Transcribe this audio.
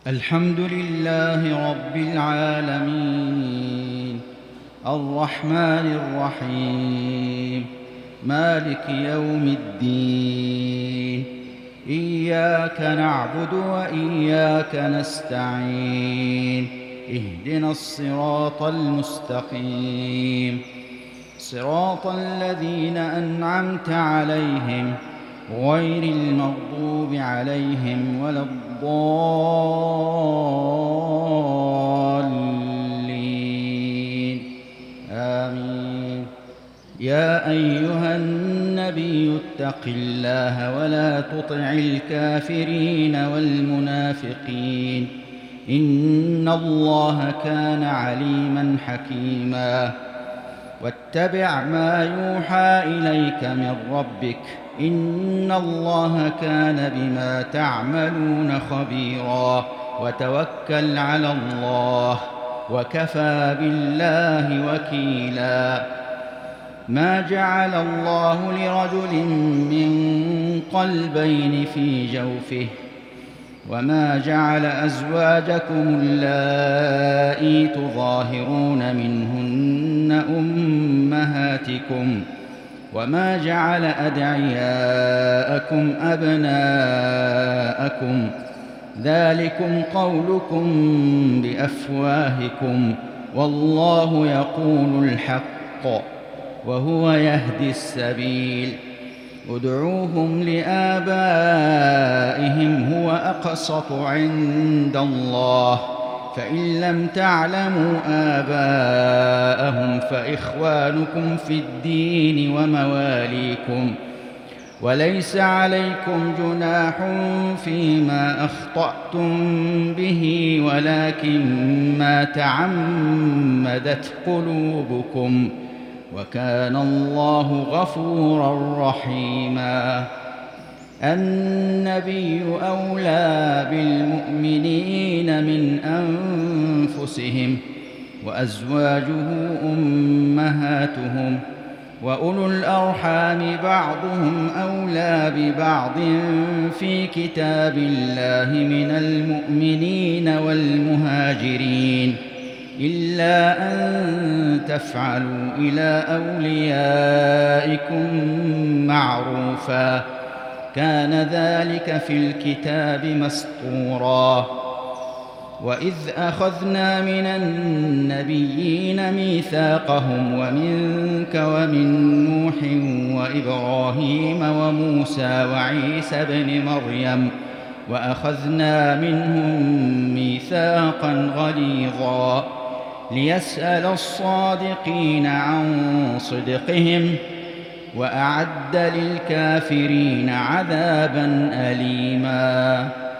الحمد لله رب العالمين الرحمن الرحيم مالك يوم الدين. إياك نعبد وإياك نستعين. اهدنا الصراط المستقيم، صراط الذين أنعمت عليهم غير المغضوب عليهم ولا الضالين. آمين. يا أيها النبي اتق الله ولا تطع الكافرين والمنافقين، إن الله كان عليما حكيما. واتبع ما يوحى إليك من ربك، إن الله كان بما تعملون خبيرا. وتوكل على الله وكفى بالله وكيلا. ما جعل الله لرجل من قلبين في جوفه، وما جعل أزواجكم اللائي تظاهرون منهن أمهاتكم، وما جعل أدعياءكم أبناءكم، ذلكم قولكم بأفواهكم، والله يقول الحق وهو يهدي السبيل. ادعوهم لآبائهم هو أقسط عند الله، فإن لم تعلموا آباءهم فإخوانكم في الدين ومواليكم، وليس عليكم جناح فيما أخطأتم به، ولكن ما تعمدت قلوبكم، وكان الله غفورا رحيما. النبي أولى بالمؤمنين من أنفسهم، وأزواجه أمهاتهم، وأولو الأرحام بعضهم أولى ببعض في كتاب الله من المؤمنين والمهاجرين، إلا أن تفعلوا إلى أوليائكم معروفا، كان ذلك في الكتاب مسطورا. وإذ أخذنا من النبيين ميثاقهم ومنك ومن نوح وإبراهيم وموسى وعيسى ابن مريم، وأخذنا منهم ميثاقا غليظا، ليسأل الصادقين عن صدقهم، وأعد للكافرين عذابا أليما.